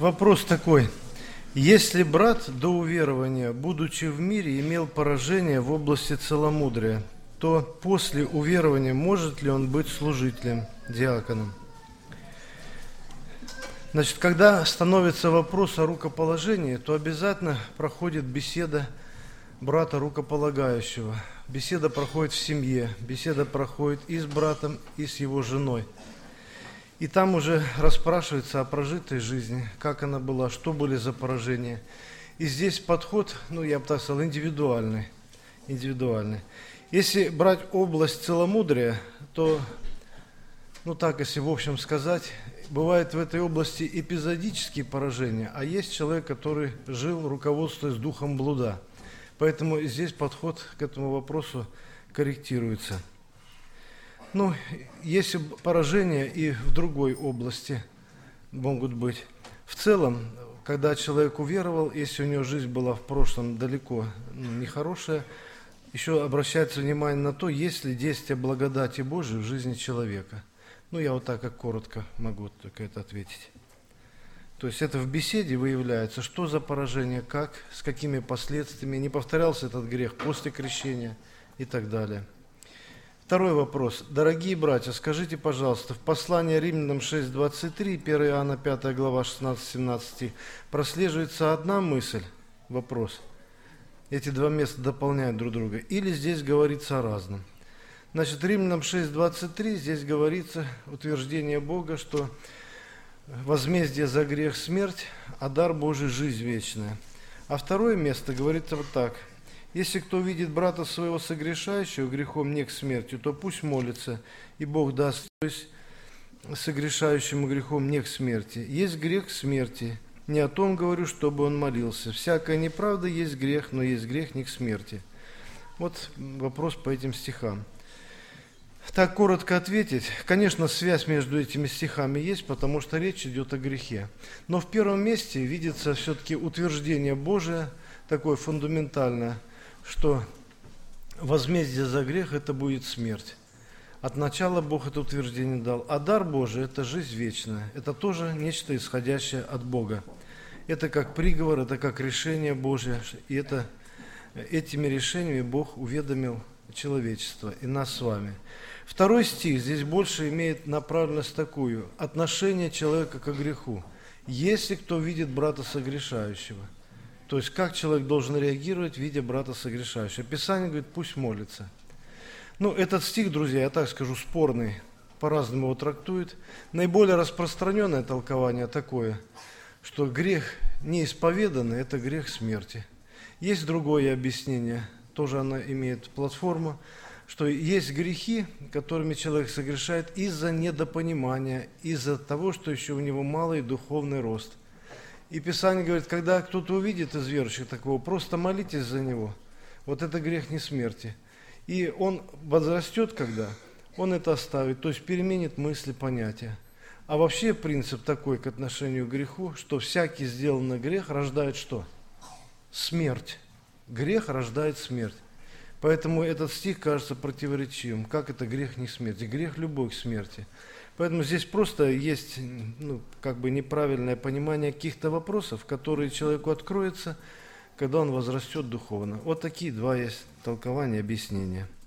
Вопрос такой. Если брат до уверования, будучи в мире, имел поражение в области целомудрия, то после уверования может ли он быть служителем, диаконом? Значит, когда становится вопрос о рукоположении, то обязательно проходит беседа брата рукополагающего. Беседа проходит в семье, беседа проходит и с братом, и с его женой. И там уже расспрашивается о прожитой жизни, как она была, что были за поражения. И здесь подход, я бы так сказал, индивидуальный. Если брать область целомудрия, то, если в общем сказать, бывает в этой области эпизодические поражения, а есть человек, который жил, руководствуясь духом блуда. Поэтому здесь подход к этому вопросу корректируется. Если поражения и в другой области могут быть. В целом, когда человек уверовал, если у него жизнь была в прошлом далеко нехорошая, еще обращается внимание на то, есть ли действие благодати Божией в жизни человека. Я вот так как коротко могу только это ответить. То есть это в беседе выявляется, что за поражение, как, с какими последствиями, не повторялся этот грех после крещения и так далее. Второй вопрос. Дорогие братья, скажите, пожалуйста, в послании Римлянам 6:23, 1 Иоанна 5 глава 16-17 прослеживается одна мысль, вопрос. Эти два места дополняют друг друга. Или здесь говорится о разном. Значит, Римлянам 6:23 здесь говорится утверждение Бога, что возмездие за грех – смерть, а дар Божий – жизнь вечная. А второе место говорится вот так. Если кто видит брата своего согрешающего грехом не к смерти, то пусть молится, и Бог даст, то есть согрешающему грехом не к смерти. Есть грех к смерти. Не о том говорю, чтобы он молился. Всякая неправда есть грех, но есть грех не к смерти. Вот вопрос по этим стихам. Так коротко ответить. Конечно, связь между этими стихами есть, потому что речь идет о грехе. Но в первом месте видится все-таки утверждение Божие, такое фундаментальное, что возмездие за грех – это будет смерть. От начала Бог это утверждение дал. А дар Божий – это жизнь вечная. Это тоже нечто исходящее от Бога. Это как приговор, это как решение Божие. И этими решениями Бог уведомил человечество и нас с вами. Второй стих здесь больше имеет направленность такую. Отношение человека к греху. Если кто видит брата согрешающего. То есть, как человек должен реагировать, видя брата согрешающего. Писание говорит, пусть молится. Этот стих, друзья, я так скажу, спорный, по-разному его трактуют. Наиболее распространенное толкование такое, что грех неисповеданный – это грех смерти. Есть другое объяснение, тоже оно имеет платформу, что есть грехи, которыми человек согрешает из-за недопонимания, из-за того, что еще у него малый духовный рост. И Писание говорит, когда кто-то увидит из верующих такого, просто молитесь за него. Вот это грех не смерти. И он возрастет, когда он это оставит, то есть переменит мысли, понятия. А вообще принцип такой к отношению к греху, что всякий сделанный грех рождает что? Смерть. Грех рождает смерть. Поэтому этот стих кажется противоречивым. Как это грех не смерти? Грех любой к смерти. Поэтому здесь просто есть неправильное понимание каких-то вопросов, которые человеку откроются, когда он возрастет духовно. Вот такие два есть толкования, объяснения.